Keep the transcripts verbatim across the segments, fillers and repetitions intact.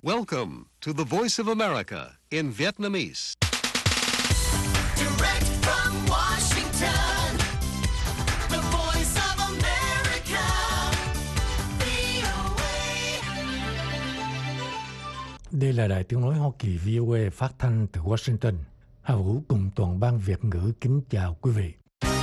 Welcome to the Voice of America in Vietnamese. Direct from Washington, the Voice of America, vê o a. Đây là Đài Tiếng nói Hoa Kỳ vê o a phát thanh từ Washington. Hà Vũ cùng toàn ban Việt ngữ kính chào quý vị.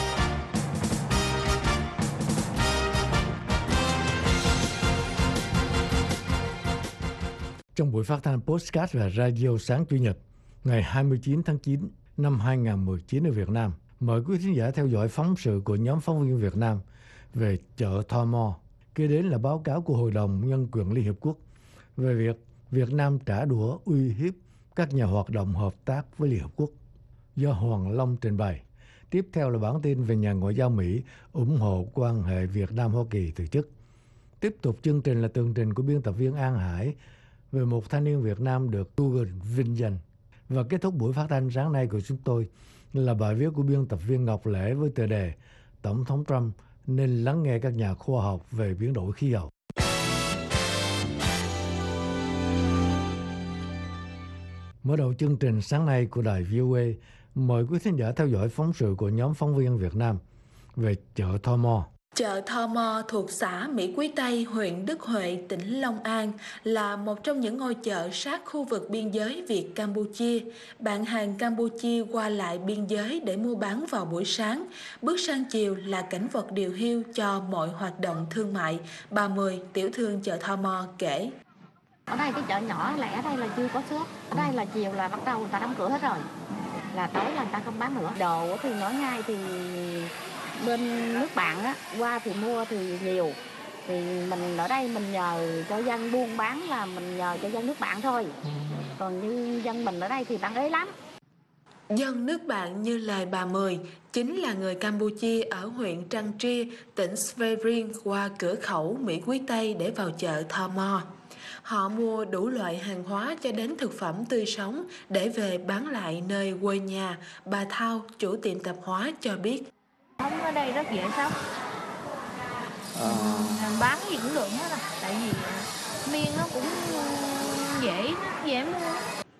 Trong buổi phát thanh podcast và radio sáng Chủ nhật ngày hai mươi chín tháng chín năm hai nghìn không trăm mười chín ở Việt Nam, mời quý khán giả theo dõi phóng sự của nhóm phóng viên Việt Nam về chợ Tho Mo. Kế đến là báo cáo của Hội đồng Nhân quyền Liên Hiệp Quốc về việc Việt Nam trả đũa uy hiếp các nhà hoạt động hợp tác với Liên Hợp Quốc, do Hoàng Long trình bày. Tiếp theo là bản tin về nhà ngoại giao Mỹ ủng hộ quan hệ Việt Nam-Hoa Kỳ từ chức. Tiếp tục chương trình là tường trình của biên tập viên An Hải về một thanh niên Việt Nam được Google vinh danh. Và kết thúc buổi phát thanh sáng nay của chúng tôi là bài viết của biên tập viên Ngọc Lễ với tựa đề Tổng thống Trump nên lắng nghe các nhà khoa học về biến đổi khí hậu. Mở đầu chương trình sáng nay của đài vê o a, mời quý khán giả theo dõi phóng sự của nhóm phóng viên Việt Nam về chợ Tho Mo. Chợ Tho Mo thuộc xã Mỹ Quý Tây, huyện Đức Huệ, tỉnh Long An là một trong những ngôi chợ sát khu vực biên giới Việt-Campuchia. Bạn hàng Campuchia qua lại biên giới để mua bán vào buổi sáng. Bước sang chiều là cảnh vật điều hiu cho mọi hoạt động thương mại. Bà Mười, tiểu thương chợ Tho Mo kể. Ở đây cái chợ nhỏ lẻ ở đây là chưa có shop. Ở đây là chiều là bắt đầu người ta đóng cửa hết rồi. Là tối là người ta không bán nữa. Đồ thì nói ngay thì bên nước bạn á, qua thì mua thì nhiều. Thì mình ở đây mình nhờ cho dân buôn bán là mình nhờ cho dân nước bạn thôi. Còn như dân mình ở đây thì tăng ế lắm. Dân nước bạn như lời bà Mười chính là người Campuchia ở huyện Trăng Tria, tỉnh Svay Rieng qua cửa khẩu Mỹ Quý Tây để vào chợ Tho Mo. Họ mua đủ loại hàng hóa cho đến thực phẩm tươi sống để về bán lại nơi quê nhà. Bà Thao, chủ tiệm tạp hóa cho biết. Sống ở đây rất dễ sống. À... Bán gì cũng được hết à. Tại vì miên nó cũng dễ, dễ mua.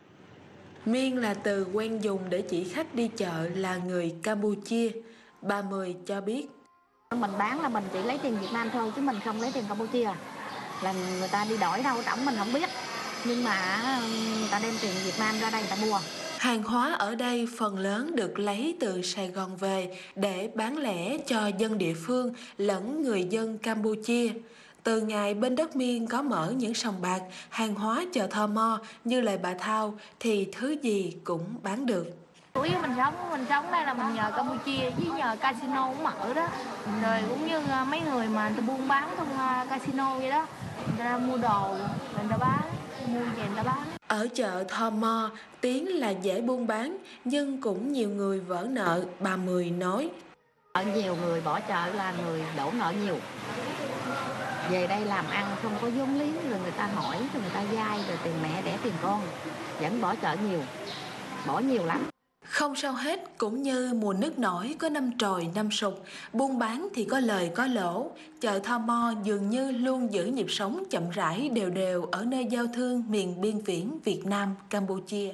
Miên là từ quen dùng để chỉ khách đi chợ là người Campuchia. Bà Mười cho biết. Mình bán là mình chỉ lấy tiền Việt Nam thôi chứ mình không lấy tiền Campuchia. Là người ta đi đổi đâu trỏng mình không biết. Nhưng mà người ta đem tiền Việt Nam ra đây người ta mua. Hàng hóa ở đây phần lớn được lấy từ Sài Gòn về để bán lẻ cho dân địa phương lẫn người dân Campuchia. Từ ngày bên đất Miên có mở những sòng bạc, hàng hóa chợ Tho Mo như lời bà Thao thì thứ gì cũng bán được. Chủ yếu mình sống, mình sống đây là mình nhờ Campuchia với nhờ casino cũng mở đó. Rồi cũng như mấy người mà người ta buôn bán trong casino vậy đó, người ta mua đồ, người ta bán, mua về người ta bán. Ở chợ Tho Mo, tiếng là dễ buôn bán nhưng cũng nhiều người vỡ nợ, bà Mười nói. Ở nhiều người bỏ chợ là người đổ nợ nhiều. Về đây làm ăn không có vốn liếng rồi người ta hỏi, rồi người ta vay rồi tiền mẹ đẻ tiền con. Vẫn bỏ chợ nhiều, bỏ nhiều lắm. Không sao hết, cũng như mùa nước nổi có năm trồi năm sụt, buôn bán thì có lời có lỗ. Chợ Tho Mo dường như luôn giữ nhịp sống chậm rãi đều đều ở nơi giao thương miền biên viễn Việt Nam, Campuchia.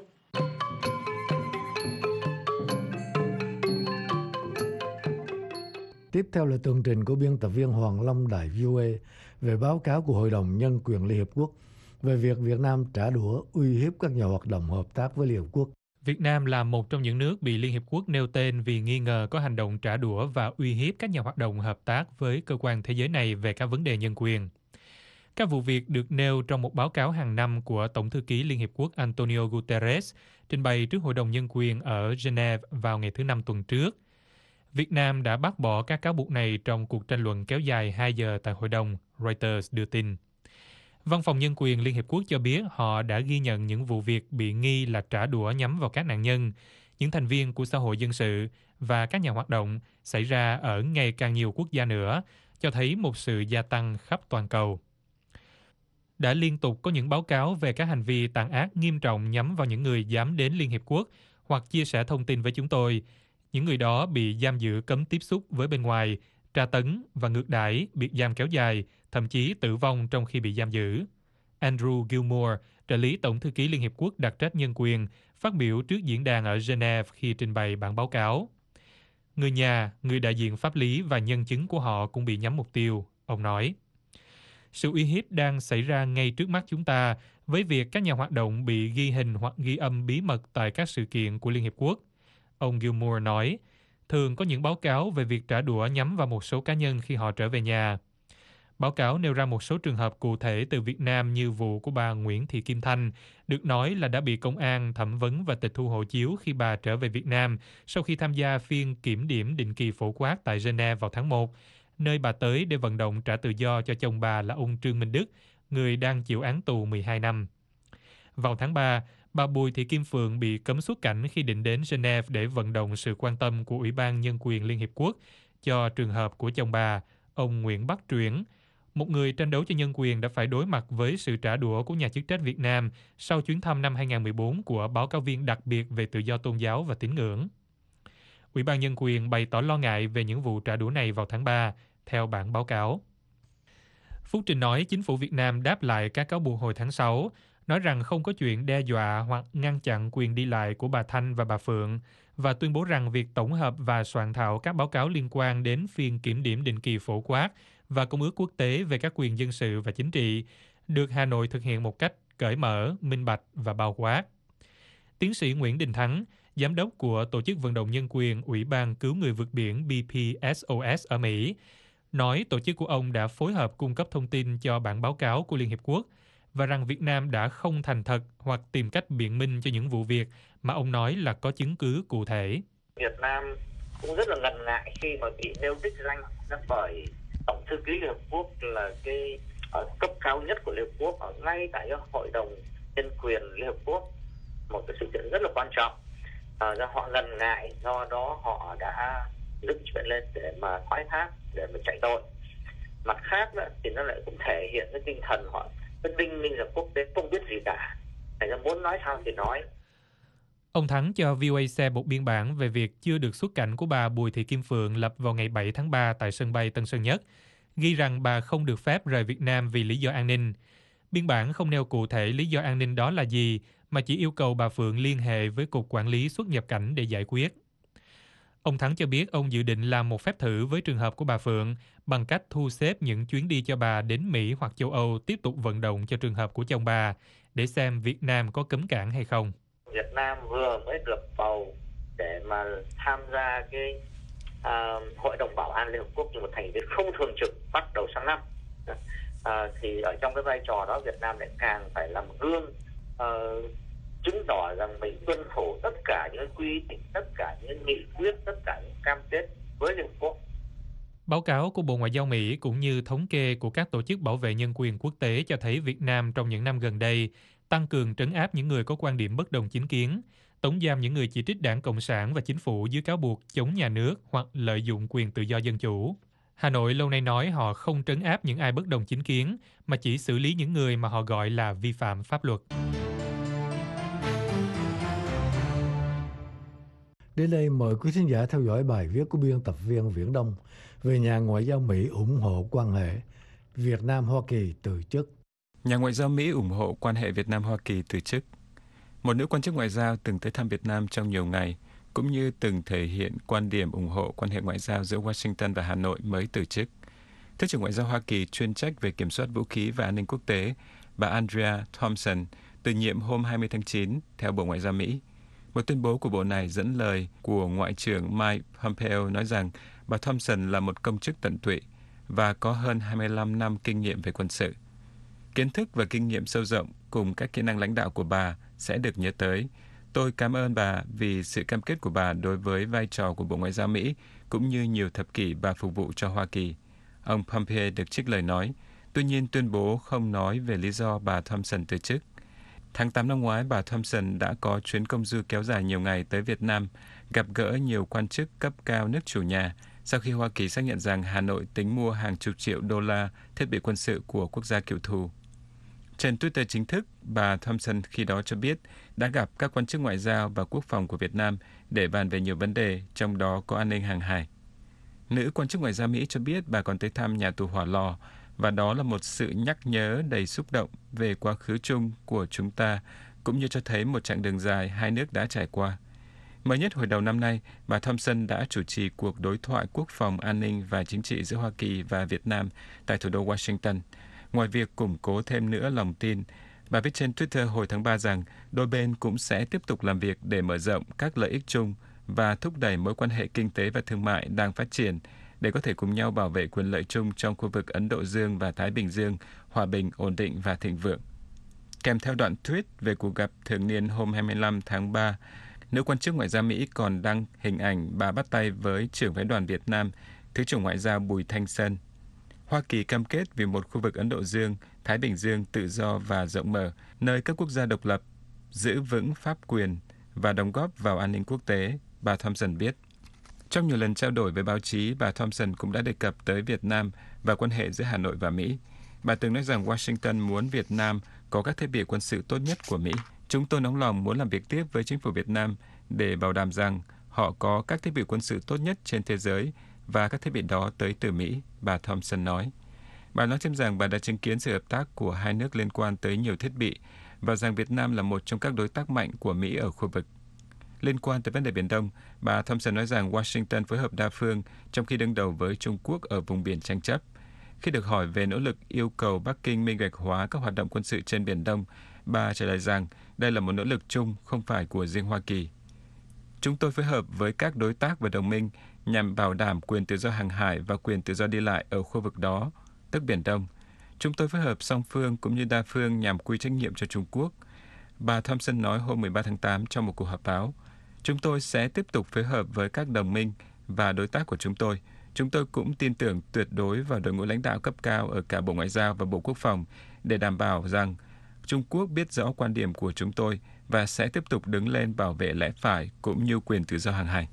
Tiếp theo là tường trình của biên tập viên Hoàng Long đài vê o a về báo cáo của Hội đồng Nhân quyền Liên Hiệp Quốc về việc Việt Nam trả đũa uy hiếp các nhà hoạt động hợp tác với Liên Hợp Quốc. Việt Nam là một trong những nước bị Liên Hiệp Quốc nêu tên vì nghi ngờ có hành động trả đũa và uy hiếp các nhà hoạt động hợp tác với cơ quan thế giới này về các vấn đề nhân quyền. Các vụ việc được nêu trong một báo cáo hàng năm của Tổng thư ký Liên Hiệp Quốc Antonio Guterres trình bày trước Hội đồng Nhân quyền ở Geneva vào ngày thứ Năm tuần trước. Việt Nam đã bác bỏ các cáo buộc này trong cuộc tranh luận kéo dài hai giờ tại Hội đồng, Reuters đưa tin. Văn phòng Nhân quyền Liên Hiệp Quốc cho biết họ đã ghi nhận những vụ việc bị nghi là trả đũa nhắm vào các nạn nhân, những thành viên của xã hội dân sự và các nhà hoạt động xảy ra ở ngày càng nhiều quốc gia nữa, cho thấy một sự gia tăng khắp toàn cầu. Đã liên tục có những báo cáo về các hành vi tàn ác nghiêm trọng nhắm vào những người dám đến Liên Hiệp Quốc hoặc chia sẻ thông tin với chúng tôi. Những người đó bị giam giữ cấm tiếp xúc với bên ngoài, tra tấn và ngược đãi, biệt giam kéo dài, thậm chí tử vong trong khi bị giam giữ. Andrew Gilmore, trợ lý Tổng thư ký Liên Hiệp Quốc đặc trách nhân quyền, phát biểu trước diễn đàn ở Geneva khi trình bày bản báo cáo. Người nhà, người đại diện pháp lý và nhân chứng của họ cũng bị nhắm mục tiêu, ông nói. Sự uy hiếp đang xảy ra ngay trước mắt chúng ta với việc các nhà hoạt động bị ghi hình hoặc ghi âm bí mật tại các sự kiện của Liên Hiệp Quốc. Ông Gilmore nói, thường có những báo cáo về việc trả đũa nhắm vào một số cá nhân khi họ trở về nhà. Báo cáo nêu ra một số trường hợp cụ thể từ Việt Nam như vụ của bà Nguyễn Thị Kim Thanh, được nói là đã bị công an thẩm vấn và tịch thu hộ chiếu khi bà trở về Việt Nam sau khi tham gia phiên kiểm điểm định kỳ phổ quát tại Geneva vào tháng một, nơi bà tới để vận động trả tự do cho chồng bà là ông Trương Minh Đức, người đang chịu án tù mười hai năm. Vào tháng ba, bà Bùi Thị Kim Phượng bị cấm xuất cảnh khi định đến Geneva để vận động sự quan tâm của Ủy ban Nhân quyền Liên Hiệp Quốc cho trường hợp của chồng bà, ông Nguyễn Bắc Truyển, một người tranh đấu cho nhân quyền đã phải đối mặt với sự trả đũa của nhà chức trách Việt Nam sau chuyến thăm năm hai không một bốn của báo cáo viên đặc biệt về tự do tôn giáo và tín ngưỡng. Ủy ban Nhân quyền bày tỏ lo ngại về những vụ trả đũa này vào tháng ba, theo bản báo cáo. Phúc Trình nói chính phủ Việt Nam đáp lại các cáo buộc hồi tháng sáu, nói rằng không có chuyện đe dọa hoặc ngăn chặn quyền đi lại của bà Thanh và bà Phượng, và tuyên bố rằng việc tổng hợp và soạn thảo các báo cáo liên quan đến phiên kiểm điểm định kỳ phổ quát và Công ước Quốc tế về các quyền dân sự và chính trị được Hà Nội thực hiện một cách cởi mở, minh bạch và bao quát. Tiến sĩ Nguyễn Đình Thắng, giám đốc của Tổ chức Vận động Nhân quyền Ủy ban Cứu người vượt biển B P S O S ở Mỹ, nói tổ chức của ông đã phối hợp cung cấp thông tin cho bản báo cáo của Liên Hiệp Quốc và rằng Việt Nam đã không thành thật hoặc tìm cách biện minh cho những vụ việc mà ông nói là có chứng cứ cụ thể. Việt Nam cũng rất là ngần ngại khi mà bị nêu đích danh bởi Tổng thư ký Liên Hợp Quốc là cái ở cấp cao nhất của Liên Hợp Quốc, ở ngay tại cái Hội đồng Nhân quyền Liên Hợp Quốc, một cái sự kiện rất là quan trọng. À, do họ ngần ngại, do đó họ đã dựng chuyện lên để mà thoái thác, để mà chạy tội. Mặt khác đó, thì nó lại cũng thể hiện cái tinh thần họ cái đinh ninh là quốc tế không biết gì cả, thành ra muốn nói sao thì nói. Ông Thắng cho vê o a xem một biên bản về việc chưa được xuất cảnh của bà Bùi Thị Kim Phượng lập vào ngày bảy tháng ba tại sân bay Tân Sơn Nhất, ghi rằng bà không được phép rời Việt Nam vì lý do an ninh. Biên bản không nêu cụ thể lý do an ninh đó là gì, mà chỉ yêu cầu bà Phượng liên hệ với Cục Quản lý xuất nhập cảnh để giải quyết. Ông Thắng cho biết ông dự định làm một phép thử với trường hợp của bà Phượng bằng cách thu xếp những chuyến đi cho bà đến Mỹ hoặc châu Âu tiếp tục vận động cho trường hợp của chồng bà, để xem Việt Nam có cấm cản hay không. Việt Nam vừa mới được bầu để mà tham gia cái à, Hội đồng Bảo an Liên Hợp Quốc như một thành viên không thường trực bắt đầu sang năm. À, thì ở trong cái vai trò đó Việt Nam lại càng phải làm gương, à, chứng tỏ rằng mình tuân thủ tất cả những quy định, tất cả những nghị quyết, tất cả những cam kết với Liên Hợp Quốc. Báo cáo của Bộ Ngoại giao Mỹ cũng như thống kê của các tổ chức bảo vệ nhân quyền quốc tế cho thấy Việt Nam trong những năm gần đây tăng cường trấn áp những người có quan điểm bất đồng chính kiến, tống giam những người chỉ trích Đảng Cộng sản và chính phủ dưới cáo buộc chống nhà nước hoặc lợi dụng quyền tự do dân chủ. Hà Nội lâu nay nói họ không trấn áp những ai bất đồng chính kiến, mà chỉ xử lý những người mà họ gọi là vi phạm pháp luật. Đến đây mời quý thính giả theo dõi bài viết của biên tập viên Viễn Đông về nhà ngoại giao Mỹ ủng hộ quan hệ Việt Nam-Hoa Kỳ từ chức. Nhà ngoại giao Mỹ ủng hộ quan hệ Việt Nam-Hoa Kỳ từ chức. Một nữ quan chức ngoại giao từng tới thăm Việt Nam trong nhiều ngày, cũng như từng thể hiện quan điểm ủng hộ quan hệ ngoại giao giữa Washington và Hà Nội mới từ chức. Thứ trưởng Ngoại giao Hoa Kỳ chuyên trách về kiểm soát vũ khí và an ninh quốc tế, bà Andrea Thompson, từ nhiệm hôm hai mươi tháng chín, theo Bộ Ngoại giao Mỹ. Một tuyên bố của bộ này dẫn lời của Ngoại trưởng Mike Pompeo nói rằng bà Thompson là một công chức tận tụy và có hơn hai mươi lăm năm kinh nghiệm về quân sự. Kiến thức và kinh nghiệm sâu rộng cùng các kỹ năng lãnh đạo của bà sẽ được nhớ tới. Tôi cảm ơn bà vì sự cam kết của bà đối với vai trò của Bộ Ngoại giao Mỹ, cũng như nhiều thập kỷ bà phục vụ cho Hoa Kỳ. Ông Pompeo được trích lời nói, tuy nhiên tuyên bố không nói về lý do bà Thompson từ chức. Tháng tám năm ngoái, bà Thompson đã có chuyến công du kéo dài nhiều ngày tới Việt Nam, gặp gỡ nhiều quan chức cấp cao nước chủ nhà, sau khi Hoa Kỳ xác nhận rằng Hà Nội tính mua hàng chục triệu đô la thiết bị quân sự của quốc gia cựu thù. Trên Twitter chính thức, bà Thompson khi đó cho biết đã gặp các quan chức ngoại giao và quốc phòng của Việt Nam để bàn về nhiều vấn đề, trong đó có an ninh hàng hải. Nữ quan chức ngoại giao Mỹ cho biết bà còn tới thăm nhà tù Hỏa Lò và đó là một sự nhắc nhớ đầy xúc động về quá khứ chung của chúng ta, cũng như cho thấy một chặng đường dài hai nước đã trải qua. Mới nhất hồi đầu năm nay, bà Thompson đã chủ trì cuộc đối thoại quốc phòng, an ninh và chính trị giữa Hoa Kỳ và Việt Nam tại thủ đô Washington. Ngoài việc củng cố thêm nữa lòng tin, bà viết trên Twitter hồi tháng ba rằng đôi bên cũng sẽ tiếp tục làm việc để mở rộng các lợi ích chung và thúc đẩy mối quan hệ kinh tế và thương mại đang phát triển để có thể cùng nhau bảo vệ quyền lợi chung trong khu vực Ấn Độ Dương và Thái Bình Dương, hòa bình, ổn định và thịnh vượng. Kèm theo đoạn tweet về cuộc gặp thường niên hôm hai mươi lăm tháng ba, nữ quan chức ngoại giao Mỹ còn đăng hình ảnh bà bắt tay với trưởng phái đoàn Việt Nam, Thứ trưởng Ngoại giao Bùi Thanh Sơn. Hoa Kỳ cam kết vì một khu vực Ấn Độ Dương, Thái Bình Dương tự do và rộng mở, nơi các quốc gia độc lập giữ vững pháp quyền và đóng góp vào an ninh quốc tế, bà Thompson viết. Trong nhiều lần trao đổi với báo chí, bà Thompson cũng đã đề cập tới Việt Nam và quan hệ giữa Hà Nội và Mỹ. Bà từng nói rằng Washington muốn Việt Nam có các thiết bị quân sự tốt nhất của Mỹ. Chúng tôi nóng lòng muốn làm việc tiếp với chính phủ Việt Nam để bảo đảm rằng họ có các thiết bị quân sự tốt nhất trên thế giới và các thiết bị đó tới từ Mỹ, bà Thompson nói. Bà nói thêm rằng bà đã chứng kiến sự hợp tác của hai nước liên quan tới nhiều thiết bị và rằng Việt Nam là một trong các đối tác mạnh của Mỹ ở khu vực. Liên quan tới vấn đề Biển Đông, bà Thompson nói rằng Washington phối hợp đa phương trong khi đương đầu với Trung Quốc ở vùng biển tranh chấp. Khi được hỏi về nỗ lực yêu cầu Bắc Kinh minh bạch hóa các hoạt động quân sự trên Biển Đông, bà trả lời rằng đây là một nỗ lực chung, không phải của riêng Hoa Kỳ. Chúng tôi phối hợp với các đối tác và đồng minh nhằm bảo đảm quyền tự do hàng hải và quyền tự do đi lại ở khu vực đó, tức Biển Đông. Chúng tôi phối hợp song phương cũng như đa phương nhằm quy trách nhiệm cho Trung Quốc. Bà Thompson nói hôm mười ba tháng tám trong một cuộc họp báo. Chúng tôi sẽ tiếp tục phối hợp với các đồng minh và đối tác của chúng tôi. Chúng tôi cũng tin tưởng tuyệt đối vào đội ngũ lãnh đạo cấp cao ở cả Bộ Ngoại giao và Bộ Quốc phòng để đảm bảo rằng Trung Quốc biết rõ quan điểm của chúng tôi và sẽ tiếp tục đứng lên bảo vệ lẽ phải cũng như quyền tự do hàng hải.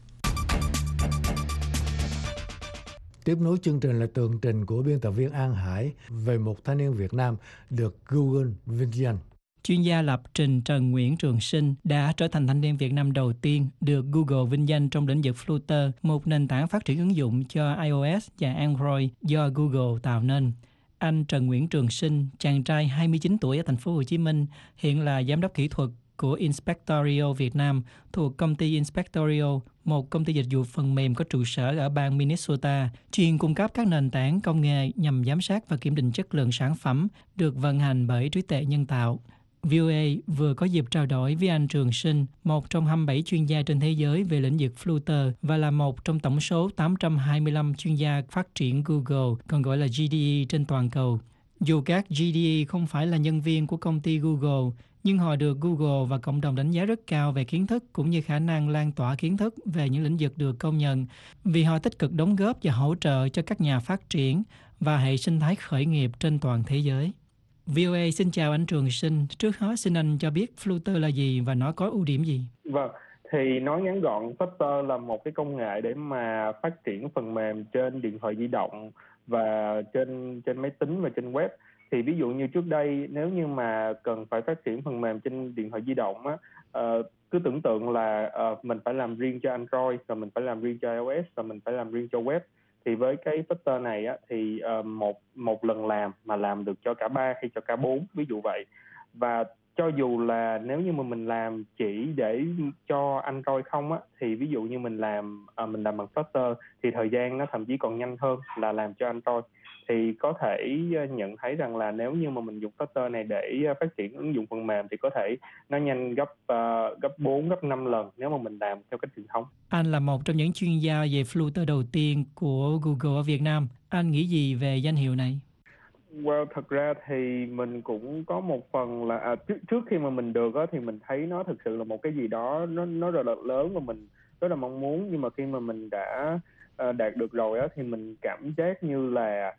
Tiếp nối chương trình là tường trình của biên tập viên An Hải về một thanh niên Việt Nam được Google vinh danh. Chuyên gia lập trình Trần Nguyễn Trường Sinh đã trở thành thanh niên Việt Nam đầu tiên được Google vinh danh trong lĩnh vực Flutter, một nền tảng phát triển ứng dụng cho iOS và Android do Google tạo nên. Anh Trần Nguyễn Trường Sinh, chàng trai hai mươi chín tuổi ở thành phố Hồ Chí Minh, hiện là giám đốc kỹ thuật của Inspectorio Việt Nam thuộc công ty Inspectorio, một công ty dịch vụ phần mềm có trụ sở ở bang Minnesota, chuyên cung cấp các nền tảng công nghệ nhằm giám sát và kiểm định chất lượng sản phẩm được vận hành bởi trí tuệ nhân tạo. vê o a vừa có dịp trao đổi với anh Trường Sinh, một trong hai mươi bảy chuyên gia trên thế giới về lĩnh vực Flutter và là một trong tổng số tám trăm hai mươi lăm chuyên gia phát triển Google, còn gọi là G D E trên toàn cầu. Dù các G D E không phải là nhân viên của công ty Google, nhưng họ được Google và cộng đồng đánh giá rất cao về kiến thức cũng như khả năng lan tỏa kiến thức về những lĩnh vực được công nhận, vì họ tích cực đóng góp và hỗ trợ cho các nhà phát triển và hệ sinh thái khởi nghiệp trên toàn thế giới. vê o a xin chào anh Trường Sinh. Trước hết xin anh cho biết Flutter là gì và nó có ưu điểm gì? Vâng, thì nói ngắn gọn, Flutter là một cái công nghệ để mà phát triển phần mềm trên điện thoại di động và trên trên máy tính và trên web. Thì ví dụ như trước đây, nếu như mà cần phải phát triển phần mềm trên điện thoại di động á, uh, cứ tưởng tượng là uh, mình phải làm riêng cho Android, rồi mình phải làm riêng cho iOS, rồi mình phải làm riêng cho web. Thì với cái Flutter này á, thì uh, một một lần làm mà làm được cho cả ba hay cho cả bốn, ví dụ vậy. Và cho dù là nếu như mà mình làm chỉ để cho Android không á, thì ví dụ như mình làm uh, mình làm bằng Flutter thì thời gian nó thậm chí còn nhanh hơn là làm cho Android. Thì có thể nhận thấy rằng là nếu như mà mình dùng Flutter này để phát triển ứng dụng phần mềm thì có thể nó nhanh gấp uh, gấp bốn, gấp năm lần nếu mà mình làm theo cách truyền thống. Anh là một trong những chuyên gia về Flutter đầu tiên của Google ở Việt Nam. Anh nghĩ gì về danh hiệu này? Well, thật ra thì mình cũng có một phần là à, trước, trước khi mà mình được á, thì mình thấy nó thực sự là một cái gì đó nó nó rất là lớn và mình rất là mong muốn, nhưng mà khi mà mình đã uh, đạt được rồi á, thì mình cảm giác như là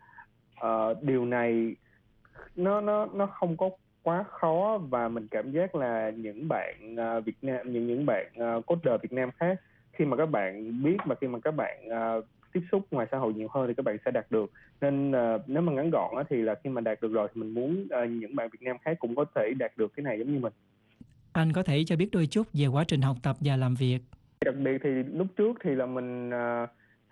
uh, điều này nó nó nó không có quá khó, và mình cảm giác là những bạn uh, Việt Nam, những những bạn uh, coder Việt Nam khác, khi mà các bạn biết và khi mà các bạn uh, tiếp xúc ngoài xã hội nhiều hơn thì các bạn sẽ đạt được. Nên uh, nếu mà ngắn gọn á, thì là khi mà đạt được rồi thì mình muốn uh, những bạn Việt Nam khác cũng có thể đạt được cái này giống như mình. Anh có thể cho biết đôi chút về quá trình học tập và làm việc? Đặc biệt thì lúc trước thì là mình uh,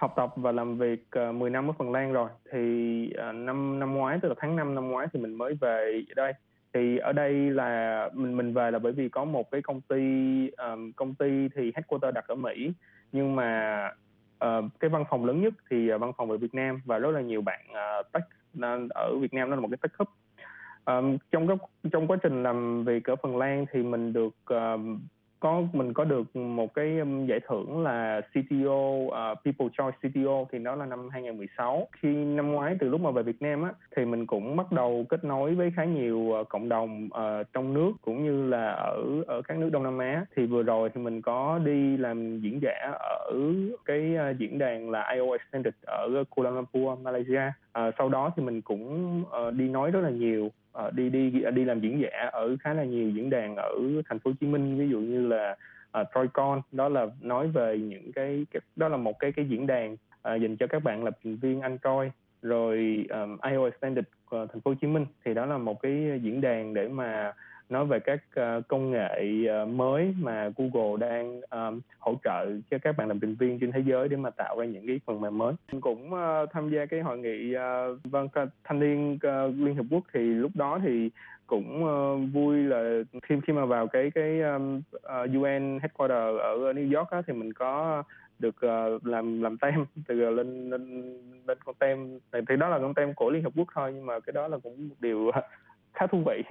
học tập và làm việc uh, mười năm ở Phần Lan rồi. Thì uh, năm năm ngoái, tức là tháng năm năm ngoái thì mình mới về đây. Thì ở đây là mình mình về là bởi vì có một cái công ty um, công ty thì headquarter đặt ở Mỹ, nhưng mà uh, cái văn phòng lớn nhất thì uh, văn phòng ở Việt Nam, và rất là nhiều bạn uh, tech ở Việt Nam, đó là một cái tech hub. Um, trong cái trong quá trình làm việc ở Phần Lan thì mình được um, có mình có được một cái um, giải thưởng là xê tê ô, uh, People Choice xê tê ô, thì đó là năm hai không một sáu. Khi năm ngoái từ lúc mà về Việt Nam á thì mình cũng bắt đầu kết nối với khá nhiều uh, cộng đồng uh, trong nước cũng như là ở ở các nước Đông Nam Á. Thì vừa rồi thì mình có đi làm diễn giả ở cái uh, diễn đàn là i o Extended ở Kuala Lumpur, Malaysia. Uh, sau đó thì mình cũng uh, đi nói rất là nhiều. Uh, đi đi đi làm diễn giả ở khá là nhiều diễn đàn ở thành phố Hồ Chí Minh, ví dụ như là uh, TroyCon, đó là nói về những cái, cái đó là một cái cái diễn đàn uh, dành cho các bạn lập trình viên Android. Rồi um, i o Extended uh, thành phố Hồ Chí Minh thì đó là một cái diễn đàn để mà nói về các uh, công nghệ uh, mới mà Google đang um, hỗ trợ cho các bạn lập trình viên trên thế giới để mà tạo ra những cái phần mềm mới. Mình cũng uh, tham gia cái hội nghị uh, vâng thanh niên uh, Liên Hợp Quốc, thì lúc đó thì cũng uh, vui là khi khi mà vào cái cái um, uh, u en headquarter ở New York á, thì mình có được uh, làm làm tem từ lên lên lên con tem này. Thì đó là con tem của Liên Hợp Quốc thôi, nhưng mà cái đó là cũng một điều uh, khá thú vị.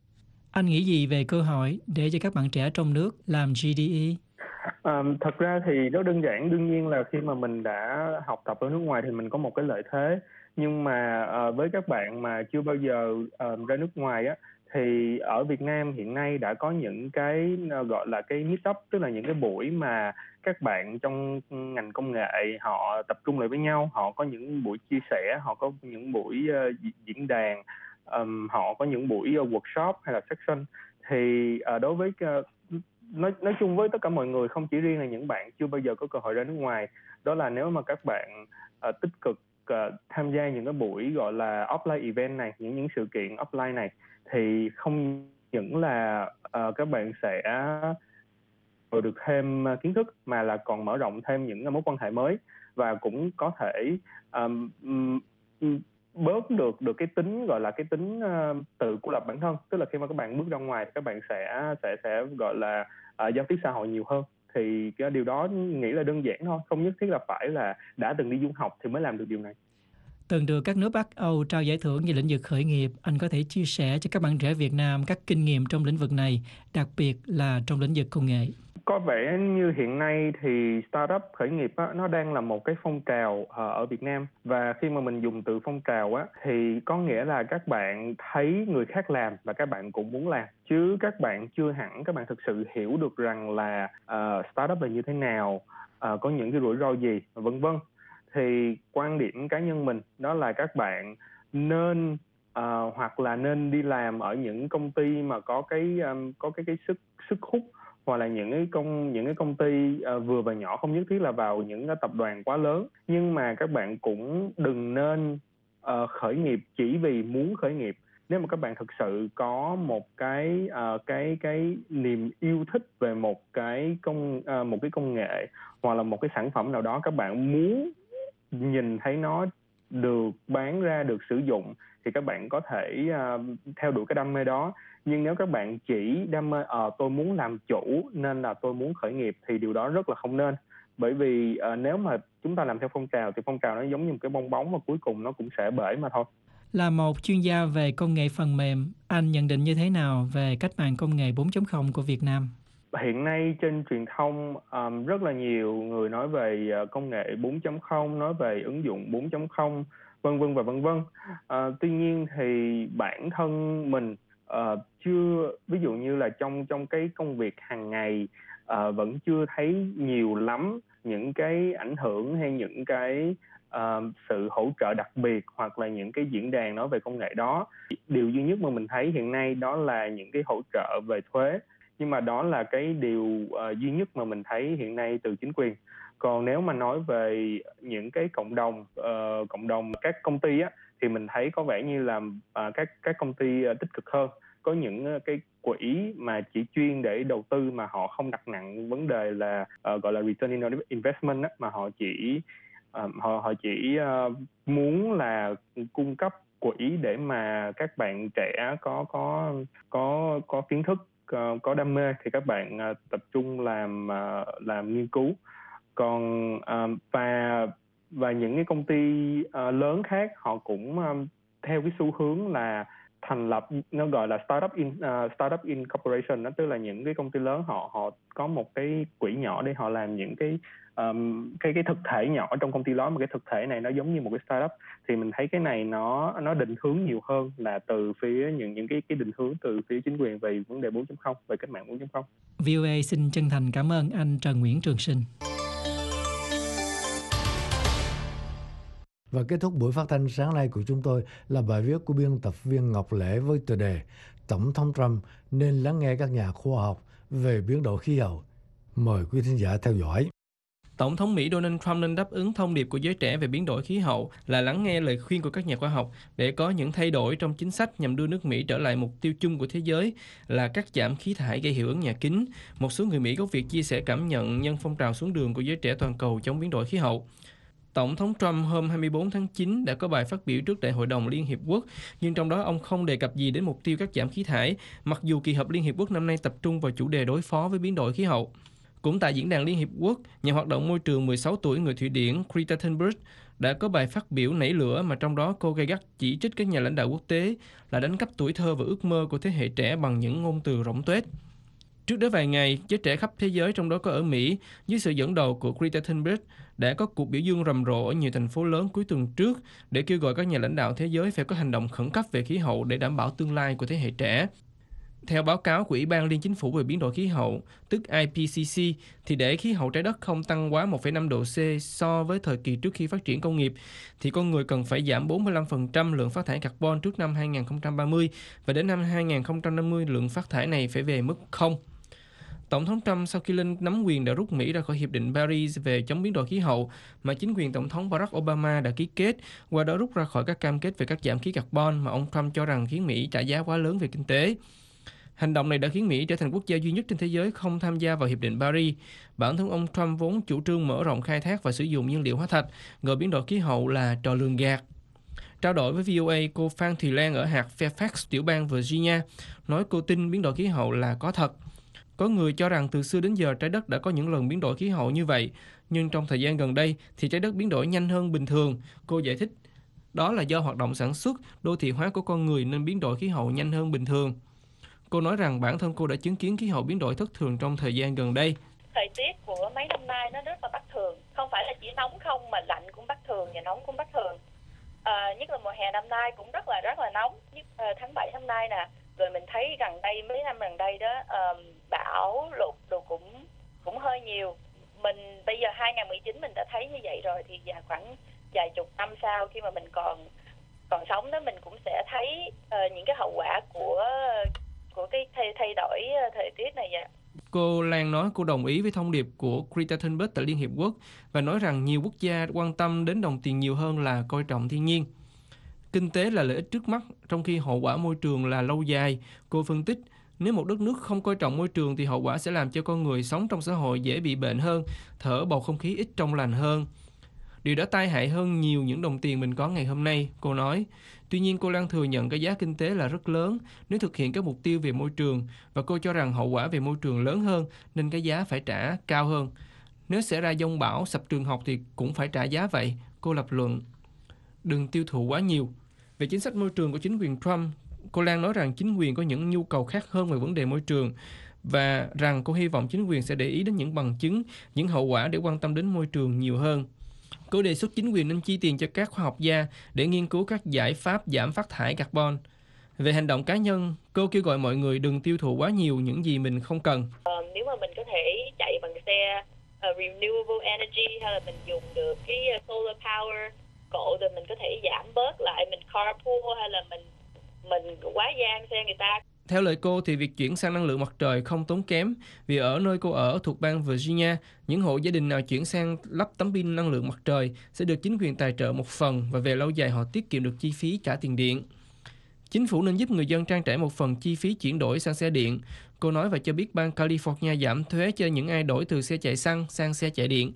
Anh nghĩ gì về cơ hội để cho các bạn trẻ trong nước làm giê đê e? À, thật ra thì rất đơn giản, đương nhiên là khi mà mình đã học tập ở nước ngoài thì mình có một cái lợi thế. Nhưng mà à, với các bạn mà chưa bao giờ à, ra nước ngoài á, thì ở Việt Nam hiện nay đã có những cái gọi là cái meetup, tức là những cái buổi mà các bạn trong ngành công nghệ họ tập trung lại với nhau, họ có những buổi chia sẻ, họ có những buổi uh, diễn đàn, um, họ có những buổi uh, workshop hay là section. Thì uh, đối với uh, nói nói chung với tất cả mọi người, không chỉ riêng là những bạn chưa bao giờ có cơ hội ra nước ngoài, đó là nếu mà các bạn uh, tích cực uh, tham gia những cái buổi gọi là offline event này, những những sự kiện offline này, thì không những là uh, các bạn sẽ được thêm kiến thức mà là còn mở rộng thêm những mối quan hệ mới, và cũng có thể um, um, bớt được được cái tính gọi là cái tính uh, tự cô lập bản thân. Tức là khi mà các bạn bước ra ngoài thì các bạn sẽ sẽ sẽ gọi là uh, giao tiếp xã hội nhiều hơn. Thì cái điều đó nghĩ là đơn giản thôi, không nhất thiết là phải là đã từng đi du học thì mới làm được điều này. Từng được các nước Bắc Âu trao giải thưởng về lĩnh vực khởi nghiệp, anh có thể chia sẻ cho các bạn trẻ Việt Nam các kinh nghiệm trong lĩnh vực này, đặc biệt là trong lĩnh vực công nghệ? Có vẻ như hiện nay thì startup khởi nghiệp á, nó đang là một cái phong trào ở Việt Nam. Và khi mà mình dùng từ phong trào á, thì có nghĩa là các bạn thấy người khác làm và các bạn cũng muốn làm. Chứ các bạn chưa hẳn các bạn thực sự hiểu được rằng là uh, startup là như thế nào, uh, có những cái rủi ro gì, vân vân. Thì quan điểm cá nhân mình đó là các bạn nên uh, hoặc là nên đi làm ở những công ty mà có cái um, có cái cái sức sức hút, hoặc là những cái công những cái công ty uh, vừa và nhỏ, không nhất thiết là vào những uh, tập đoàn quá lớn. Nhưng mà các bạn cũng đừng nên uh, khởi nghiệp chỉ vì muốn khởi nghiệp. Nếu mà các bạn thực sự có một cái uh, cái cái niềm yêu thích về một cái công uh, một cái công nghệ hoặc là một cái sản phẩm nào đó, các bạn muốn nhìn thấy nó được bán ra, được sử dụng, thì các bạn có thể uh, theo đuổi cái đam mê đó. Nhưng nếu các bạn chỉ đam mê ờ à, tôi muốn làm chủ nên là tôi muốn khởi nghiệp, thì điều đó rất là không nên. Bởi vì uh, nếu mà chúng ta làm theo phong trào thì phong trào nó giống như một cái bong bóng và cuối cùng nó cũng sẽ bể mà thôi. Là một chuyên gia về công nghệ phần mềm, anh nhận định như thế nào về cách mạng công nghệ bốn chấm không của Việt Nam? Hiện nay trên truyền thông um, rất là nhiều người nói về uh, công nghệ bốn chấm không, nói về ứng dụng bốn chấm không, vân vân và vân vân. Uh, tuy nhiên thì bản thân mình uh, chưa, ví dụ như là trong trong cái công việc hàng ngày uh, vẫn chưa thấy nhiều lắm những cái ảnh hưởng hay những cái uh, sự hỗ trợ đặc biệt hoặc là những cái diễn đàn nói về công nghệ đó. Điều duy nhất mà mình thấy hiện nay đó là những cái hỗ trợ về thuế. Nhưng mà đó là cái điều uh, duy nhất mà mình thấy hiện nay từ chính quyền. Còn nếu mà nói về những cái cộng đồng, uh, cộng đồng các công ty á, thì mình thấy có vẻ như là uh, các các công ty uh, tích cực hơn. Có những uh, cái quỹ mà chỉ chuyên để đầu tư mà họ không đặt nặng vấn đề là uh, gọi là return on investment á, mà họ chỉ uh, họ họ chỉ uh, muốn là cung cấp quỹ để mà các bạn trẻ có có có có kiến thức, uh, có đam mê thì các bạn uh, tập trung làm uh, làm nghiên cứu. Còn uh, và và những cái công ty uh, lớn khác họ cũng um, theo cái xu hướng là thành lập, nó gọi là startup in uh, startup incorporation, đó tức là những cái công ty lớn họ họ có một cái quỹ nhỏ để họ làm những cái um, cái cái thực thể nhỏ trong công ty đó, mà cái thực thể này nó giống như một cái startup. Thì mình thấy cái này nó nó định hướng nhiều hơn là từ phía những những cái cái định hướng từ phía chính quyền về vấn đề bốn chấm không, về cách mạng bốn chấm không. vê o a xin chân thành cảm ơn anh Trần Nguyễn Trường Sinh. Và kết thúc buổi phát thanh sáng nay của chúng tôi là bài viết của biên tập viên Ngọc Lễ với tựa đề Tổng thống Trump nên lắng nghe các nhà khoa học về biến đổi khí hậu. Mời quý thính giả theo dõi. Tổng thống Mỹ Donald Trump nên đáp ứng thông điệp của giới trẻ về biến đổi khí hậu là lắng nghe lời khuyên của các nhà khoa học để có những thay đổi trong chính sách nhằm đưa nước Mỹ trở lại mục tiêu chung của thế giới là cắt giảm khí thải gây hiệu ứng nhà kính. Một số người Mỹ gốc Việt chia sẻ cảm nhận nhân phong trào xuống đường của giới trẻ toàn cầu chống biến đổi khí hậu. Tổng thống Trump hôm hai mươi bốn tháng chín đã có bài phát biểu trước Đại hội đồng Liên Hiệp Quốc, nhưng trong đó ông không đề cập gì đến mục tiêu cắt giảm khí thải, mặc dù kỳ họp Liên Hiệp Quốc năm nay tập trung vào chủ đề đối phó với biến đổi khí hậu. Cũng tại Diễn đàn Liên Hiệp Quốc, nhà hoạt động môi trường mười sáu tuổi người Thụy Điển Greta Thunberg đã có bài phát biểu nảy lửa mà trong đó cô gay gắt chỉ trích các nhà lãnh đạo quốc tế là đánh cắp tuổi thơ và ước mơ của thế hệ trẻ bằng những ngôn từ rỗng tuếch. Trước đó vài ngày, giới trẻ khắp thế giới, trong đó có ở Mỹ, dưới sự dẫn đầu của Greta Thunberg, đã có cuộc biểu dương rầm rộ ở nhiều thành phố lớn cuối tuần trước để kêu gọi các nhà lãnh đạo thế giới phải có hành động khẩn cấp về khí hậu để đảm bảo tương lai của thế hệ trẻ. Theo báo cáo của Ủy ban Liên Chính phủ về biến đổi khí hậu, tức I P C C, thì để khí hậu trái đất không tăng quá một phẩy năm độ C so với thời kỳ trước khi phát triển công nghiệp, thì con người cần phải giảm bốn mươi lăm phần trăm lượng phát thải carbon trước năm hai không ba mươi, và đến năm hai không năm mươi lượng phát thải này phải về mức không. Tổng thống Trump sau khi lên nắm quyền đã rút Mỹ ra khỏi Hiệp định Paris về chống biến đổi khí hậu mà chính quyền Tổng thống Barack Obama đã ký kết, qua đó rút ra khỏi các cam kết về cắt giảm khí carbon mà ông Trump cho rằng khiến Mỹ trả giá quá lớn về kinh tế. Hành động này đã khiến Mỹ trở thành quốc gia duy nhất trên thế giới không tham gia vào Hiệp định Paris. Bản thân ông Trump vốn chủ trương mở rộng khai thác và sử dụng nhiên liệu hóa thạch, gọi biến đổi khí hậu là trò lường gạt. Trao đổi với vê o a, cô Phan Thùy Lan ở hạt Fairfax, tiểu bang Virginia, nói cô tin biến đổi khí hậu là có thật. Có người cho rằng từ xưa đến giờ trái đất đã có những lần biến đổi khí hậu như vậy, nhưng trong thời gian gần đây thì trái đất biến đổi nhanh hơn bình thường. Cô giải thích, đó là do hoạt động sản xuất, đô thị hóa của con người nên biến đổi khí hậu nhanh hơn bình thường. Cô nói rằng bản thân cô đã chứng kiến khí hậu biến đổi thất thường trong thời gian gần đây. Thời tiết của mấy năm nay nó rất là bất thường, không phải là chỉ nóng không mà lạnh cũng bất thường và nóng cũng bất thường. À, nhất là mùa hè năm nay cũng rất là rất là nóng, nhất uh, tháng bảy năm nay nè. Rồi mình thấy gần đây mấy năm gần đây đó uh, bão lụt đồ cũng cũng hơi nhiều. Mình bây giờ hai không một chín mình đã thấy như vậy rồi, thì khoảng vài chục năm sau khi mà mình còn còn sống đó, mình cũng sẽ thấy uh, những cái hậu quả của của cái thay, thay đổi thời tiết này vậy. Cô Lan nói cô đồng ý với thông điệp của Greta Thunberg tại Liên Hiệp Quốc và nói rằng nhiều quốc gia quan tâm đến đồng tiền nhiều hơn là coi trọng thiên nhiên. Kinh tế là lợi ích trước mắt, trong khi hậu quả môi trường là lâu dài. Cô phân tích, nếu một đất nước không coi trọng môi trường thì hậu quả sẽ làm cho con người sống trong xã hội dễ bị bệnh hơn, thở bầu không khí ít trong lành hơn. Điều đó tai hại hơn nhiều những đồng tiền mình có ngày hôm nay, cô nói. Tuy nhiên, cô Lan thừa nhận cái giá kinh tế là rất lớn nếu thực hiện các mục tiêu về môi trường, và cô cho rằng hậu quả về môi trường lớn hơn nên cái giá phải trả cao hơn. Nếu xảy ra dông bão, sập trường học thì cũng phải trả giá vậy, cô lập luận. Đừng tiêu thụ quá nhiều. Về chính sách môi trường của chính quyền Trump, cô Lan nói rằng chính quyền có những nhu cầu khác hơn về vấn đề môi trường và rằng cô hy vọng chính quyền sẽ để ý đến những bằng chứng, những hậu quả để quan tâm đến môi trường nhiều hơn. Cô đề xuất chính quyền nên chi tiền cho các khoa học gia để nghiên cứu các giải pháp giảm phát thải carbon. Về hành động cá nhân, cô kêu gọi mọi người đừng tiêu thụ quá nhiều những gì mình không cần. Ờ, nếu mà mình có thể chạy bằng xe uh, renewable energy, hay là mình dùng được cái solar power cộ, rồi mình có thể giảm bớt lại, mình carpool hay là mình mình quá gian xe người ta. Theo lời cô thì việc chuyển sang năng lượng mặt trời không tốn kém, vì ở nơi cô ở thuộc bang Virginia, những hộ gia đình nào chuyển sang lắp tấm pin năng lượng mặt trời sẽ được chính quyền tài trợ một phần và về lâu dài họ tiết kiệm được chi phí trả tiền điện. Chính phủ nên giúp người dân trang trải một phần chi phí chuyển đổi sang xe điện. Cô nói và cho biết bang California giảm thuế cho những ai đổi từ xe chạy xăng sang xe chạy điện.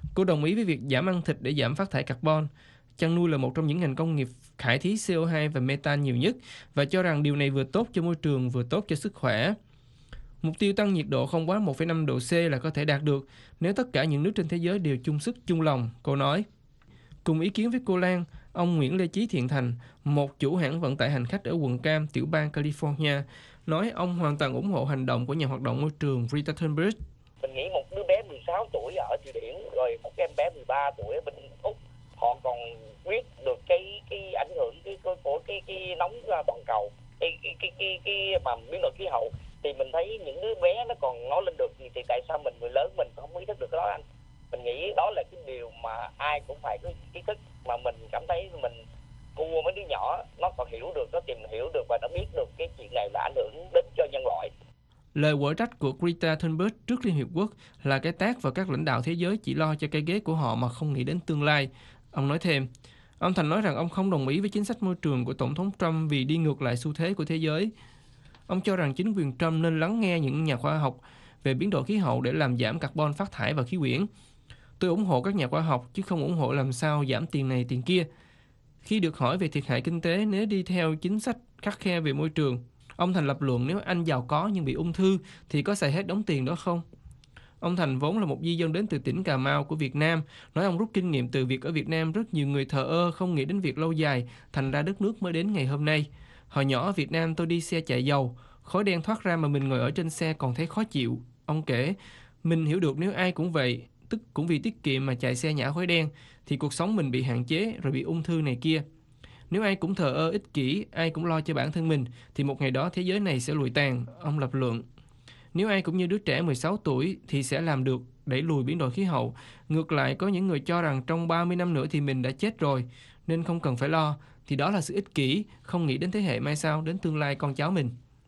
Cô đồng ý với việc giảm ăn thịt để giảm phát thải carbon. Chăn nuôi là một trong những ngành công nghiệp khải thí xê o hai và metan nhiều nhất và cho rằng điều này vừa tốt cho môi trường vừa tốt cho sức khỏe. Mục tiêu tăng nhiệt độ không quá một phẩy năm độ C là có thể đạt được nếu tất cả những nước trên thế giới đều chung sức chung lòng, cô nói. Cùng ý kiến với cô Lan, ông Nguyễn Lê Chí Thiện Thành, một chủ hãng vận tải hành khách ở quận Cam, tiểu bang California, nói ông hoàn toàn ủng hộ hành động của nhà hoạt động môi trường Greta Thunberg. Mình nghĩ một đứa bé mười sáu tuổi ở Thụy Điển, rồi một cái em bé mười ba tuổi ở bên Úc, họ còn biết được cái cái ảnh hưởng cái của cái, cái cái nóng toàn cầu, cái cái cái cái, cái mà biến đổi khí hậu, thì mình thấy những đứa bé nó còn nói lên được thì tại sao mình người lớn mình không ý thức được cái đó anh? Mình nghĩ đó là cái điều mà ai cũng phải có ý thức, mà mình cảm thấy mình mua mấy đứa nhỏ nó còn hiểu được, nó tìm hiểu được và nó biết được cái chuyện này là ảnh hưởng đến cho nhân loại. Lời quở trách của Greta Thunberg trước Liên Hiệp Quốc là cái tát vào các lãnh đạo thế giới chỉ lo cho cái ghế của họ mà không nghĩ đến tương lai. Ông nói thêm, ông Thành nói rằng ông không đồng ý với chính sách môi trường của Tổng thống Trump vì đi ngược lại xu thế của thế giới. Ông cho rằng chính quyền Trump nên lắng nghe những nhà khoa học về biến đổi khí hậu để làm giảm carbon phát thải vào khí quyển. Tôi ủng hộ các nhà khoa học chứ không ủng hộ làm sao giảm tiền này tiền kia. Khi được hỏi về thiệt hại kinh tế nếu đi theo chính sách khắt khe về môi trường, ông Thành lập luận nếu anh giàu có nhưng bị ung thư thì có xài hết đống tiền đó không? Ông Thành vốn là một di dân đến từ tỉnh Cà Mau của Việt Nam, nói ông rút kinh nghiệm từ việc ở Việt Nam rất nhiều người thờ ơ không nghĩ đến việc lâu dài, thành ra đất nước mới đến ngày hôm nay. Hồi nhỏ ở Việt Nam tôi đi xe chạy dầu, khói đen thoát ra mà mình ngồi ở trên xe còn thấy khó chịu. Ông kể, mình hiểu được nếu ai cũng vậy, tức cũng vì tiết kiệm mà chạy xe nhả khói đen, thì cuộc sống mình bị hạn chế rồi bị ung thư này kia. Nếu ai cũng thờ ơ ích kỷ, ai cũng lo cho bản thân mình, thì một ngày đó thế giới này sẽ lụi tàn, ông lập luận. Nếu ai cũng như đứa trẻ mười sáu tuổi thì sẽ làm được đẩy lùi biến đổi khí hậu. Ngược lại, có những người cho rằng trong ba mươi năm nữa thì mình đã chết rồi, nên không cần phải lo, thì đó là sự ích kỷ, không nghĩ đến thế hệ mai sau, đến tương lai con cháu mình.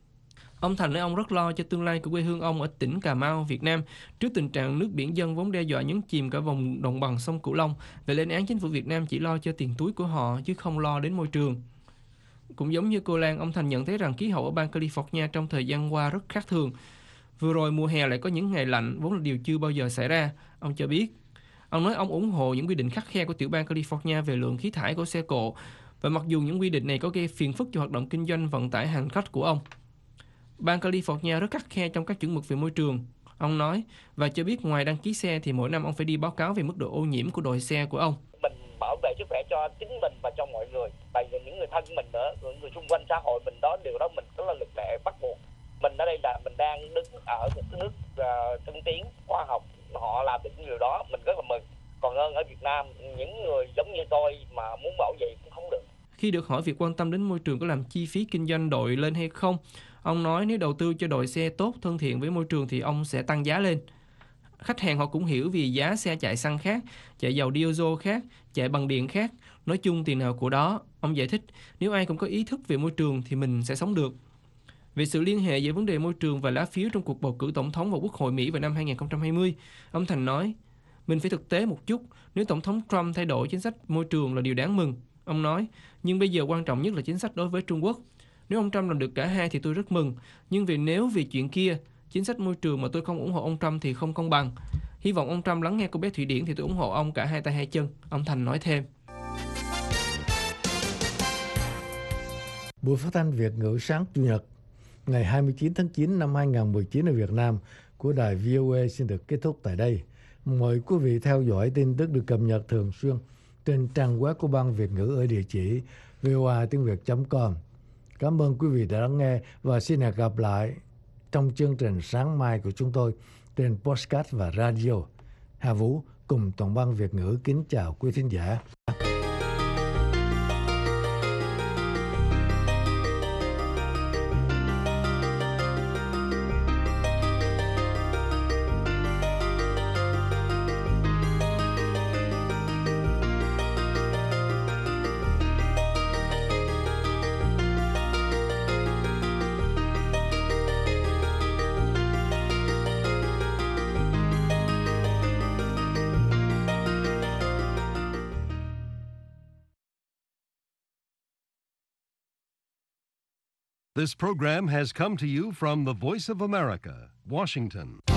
Ông Thành nói ông rất lo cho tương lai của quê hương ông ở tỉnh Cà Mau, Việt Nam, trước tình trạng nước biển dâng vốn đe dọa nhấn chìm cả vùng đồng bằng sông Cửu Long, và lên án chính phủ Việt Nam chỉ lo cho tiền túi của họ chứ không lo đến môi trường. Cũng giống như cô Lan, ông Thành nhận thấy rằng khí hậu ở bang California trong thời gian qua rất khác thường. Vừa rồi mùa hè lại có những ngày lạnh, vốn là điều chưa bao giờ xảy ra, ông cho biết. Ông nói ông ủng hộ những quy định khắt khe của tiểu bang California về lượng khí thải của xe cộ, và mặc dù những quy định này có gây phiền phức cho hoạt động kinh doanh vận tải hành khách của ông. Bang California rất khắt khe trong các chuẩn mực về môi trường, ông nói, và cho biết ngoài đăng ký xe thì mỗi năm ông phải đi báo cáo về mức độ ô nhiễm của đội xe của ông. Mình bảo vệ sức khỏe cho chính mình và cho mọi người, và những người thân mình nữa, người xung quanh xã hội mình đó, điều đó mình rất là lực lệ bắt buộc. Mình ở đây là mình đang đứng ở một cái nước uh, tân tiến khoa học, họ làm được điều đó, mình rất là mừng. Còn hơn ở Việt Nam, những người giống như tôi mà muốn bảo vệ cũng không được. Khi được hỏi việc quan tâm đến môi trường có làm chi phí kinh doanh đội lên hay không, ông nói nếu đầu tư cho đội xe tốt, thân thiện với môi trường thì ông sẽ tăng giá lên. Khách hàng họ cũng hiểu vì giá xe chạy xăng khác, chạy dầu diesel khác, chạy bằng điện khác, nói chung tiền nào của đó. Ông giải thích, nếu ai cũng có ý thức về môi trường thì mình sẽ sống được. Về sự liên hệ giữa vấn đề môi trường và lá phiếu trong cuộc bầu cử tổng thống vào Quốc hội Mỹ vào năm hai không hai không, ông Thành nói, mình phải thực tế một chút, nếu Tổng thống Trump thay đổi chính sách môi trường là điều đáng mừng. Ông nói, nhưng bây giờ quan trọng nhất là chính sách đối với Trung Quốc. Nếu ông Trump làm được cả hai thì tôi rất mừng, nhưng vì nếu vì chuyện kia, chính sách môi trường mà tôi không ủng hộ ông Trump thì không công bằng. Hy vọng ông Trump lắng nghe cô bé Thụy Điển thì tôi ủng hộ ông cả hai tay hai chân, ông Thành nói thêm. Buổi phát thanh Việt ngữ sáng Chủ nhật ngày hai mươi chín tháng chín năm hai không một chín ở Việt Nam của đài vê o a xin được kết thúc tại đây. Mời quý vị theo dõi tin tức được cập nhật thường xuyên trên trang web của Ban Việt ngữ ở địa chỉ vê o a tiếng việt chấm com. Cảm ơn quý vị đã lắng nghe và xin hẹn gặp lại trong chương trình sáng mai của chúng tôi trên podcast và radio. Hà Vũ cùng toàn ban Việt ngữ kính chào quý thính giả. This program has come to you from the Voice of America, Washington.